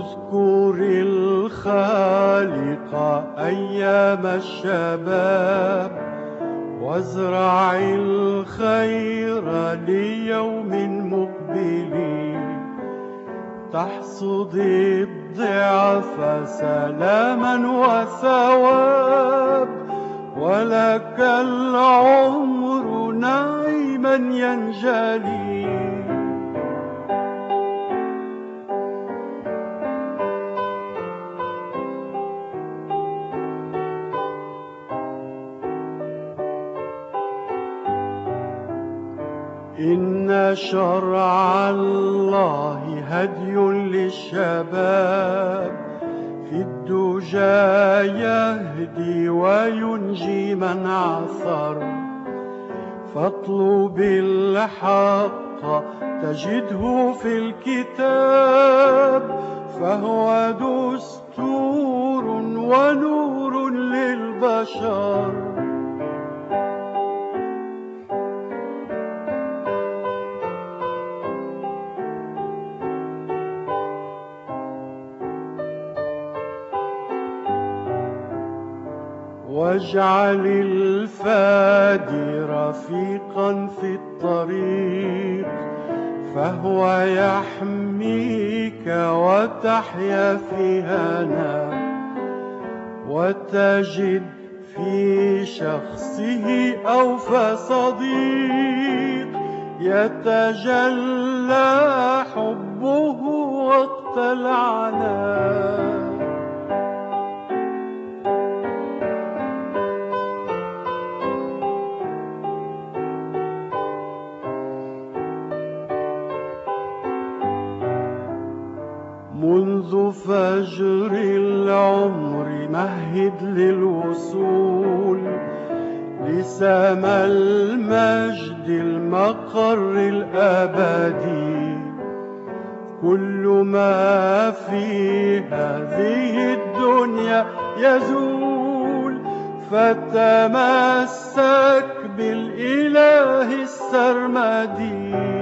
اذكر الخالق أيام الشباب، وازرع الخير ليوم مقبل، تحصد الضعف سلاما وثواب، ولك العمر نعيما ينجلي. إن شرع الله هدي للشباب، في الدجى يهدي وينجي من عثر، فاطلب الحق تجده في الكتاب، فهو دستور ونور للبشر. واجعل الفادي رفيقا في الطريق، فهو يحميك وتحيا في هنا، وتجد في شخصه أوفى صديق، يتجلى حبه وقت العناء. منذ فجر العمر مهد للوصول لسما المجد المقر الأبدي، كل ما في هذه الدنيا يزول، فتمسك بالإله السرمدي.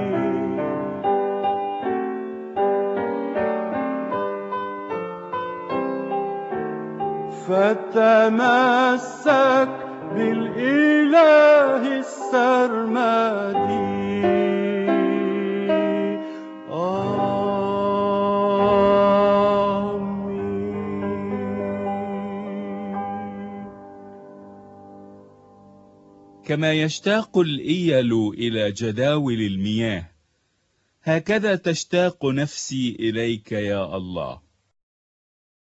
فتمسك بالإله السرمدي. كما يشتاق الإيل إلى جداول المياه، هكذا تشتاق نفسي إليك يا الله.